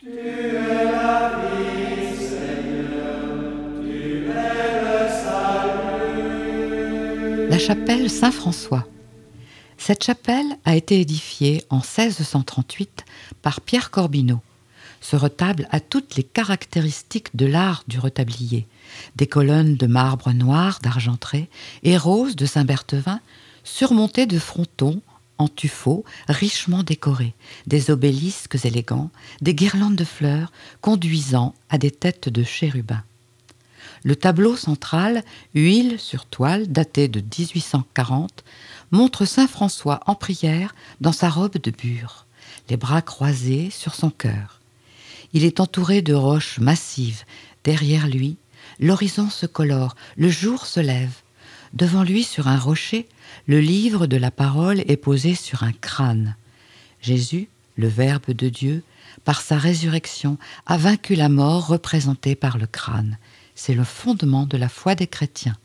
La chapelle Saint-François. Cette chapelle a été édifiée en 1638 par Pierre Corbineau. Ce retable a toutes les caractéristiques de l'art du retablier. Des colonnes de marbre noir d'Argentré et rose de Saint-Berthevin, surmontées de frontons en tuffeau richement décorés, des obélisques élégants, des guirlandes de fleurs conduisant à des têtes de chérubins. Le tableau central, huile sur toile, daté de 1840, montre saint François en prière dans sa robe de bure, les bras croisés sur son cœur. Il est entouré de roches massives. Derrière lui, l'horizon se colore, le jour se lève. Devant lui, sur un rocher, le livre de la parole est posé sur un crâne. Jésus, le Verbe de Dieu, par sa résurrection, a vaincu la mort représentée par le crâne. C'est le fondement de la foi des chrétiens.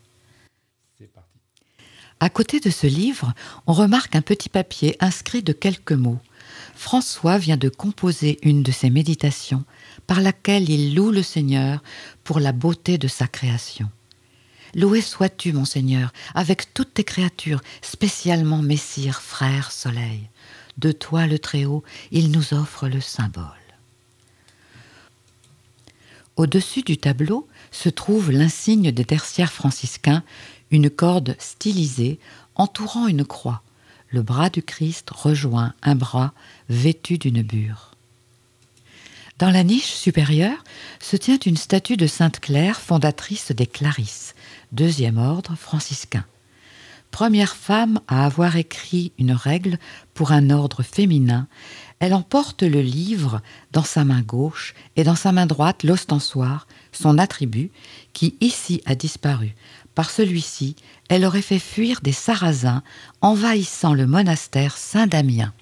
À côté de ce livre, on remarque un petit papier inscrit de quelques mots. François vient de composer une de ses méditations par laquelle il loue le Seigneur pour la beauté de sa création. Loué sois-tu, mon Seigneur, avec toutes tes créatures, spécialement Messire, frère, soleil. De toi, le Très-Haut, il nous offre le symbole. Au-dessus du tableau se trouve l'insigne des tertiaires franciscains, une corde stylisée entourant une croix. Le bras du Christ rejoint un bras vêtu d'une bure. Dans la niche supérieure se tient une statue de Sainte Claire, fondatrice des Clarisses, deuxième ordre franciscain. Première femme à avoir écrit une règle pour un ordre féminin, elle emporte le livre dans sa main gauche et dans sa main droite l'ostensoir, son attribut, qui ici a disparu. Par celui-ci, elle aurait fait fuir des Sarrasins envahissant le monastère Saint-Damien.